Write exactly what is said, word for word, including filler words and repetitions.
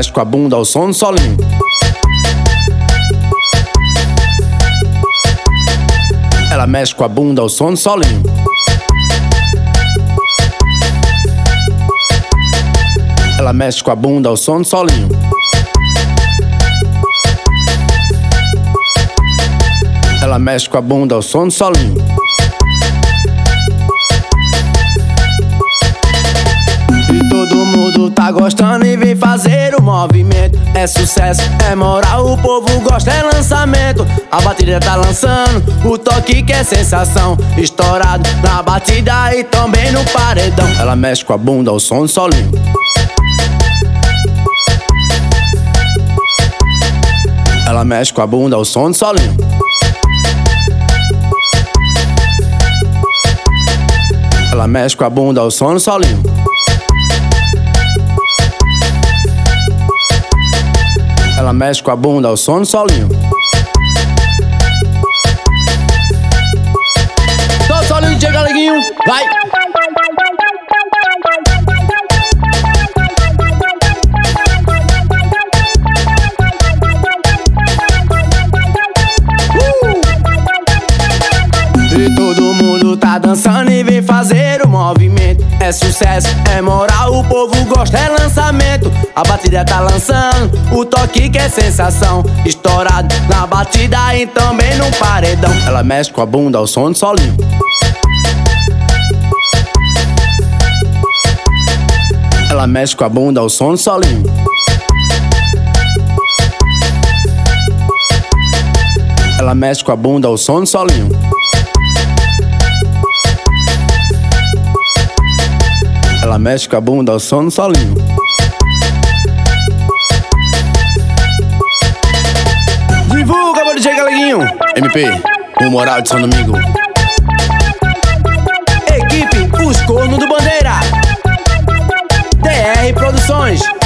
mexe com a bunda ao som do solinho. Ela mexe com a bunda ao som do solinho. Ela mexe com a bunda ao som do solinho. Ela mexe com a bunda ao som do solinho. E todo mundo tá gostando e vem fazer o movimento. É sucesso, é moral, o povo gosta, é lançamento. A batida tá lançando, o toque que é sensação. Estourado na batida e também no paredão. Ela mexe com a bunda ao som do solinho. Ela mexe com a bunda ao som do solinho. Ela mexe com a bunda ao som do solinho. Ela mexe com a bunda ao som do solinho. Todo solinho, chega, galeguinho, vai! E todo mundo tá dançando e vem fazer o movimento. É sucesso, é moral, o povo gosta, é lançamento. A batida tá lançando, o toque que é sensação. Estourado na batida e também no paredão. Ela mexe com a bunda ao som do solinho. Ela mexe com a bunda ao som do solinho. Ela mexe com a bunda ao som do solinho. Ela mexe com a bunda ao som do solinho. Divulga, bora de G, galeguinho. M P, o moral de São Domingo. Equipe Os Cornos do Bandeira. D R Produções.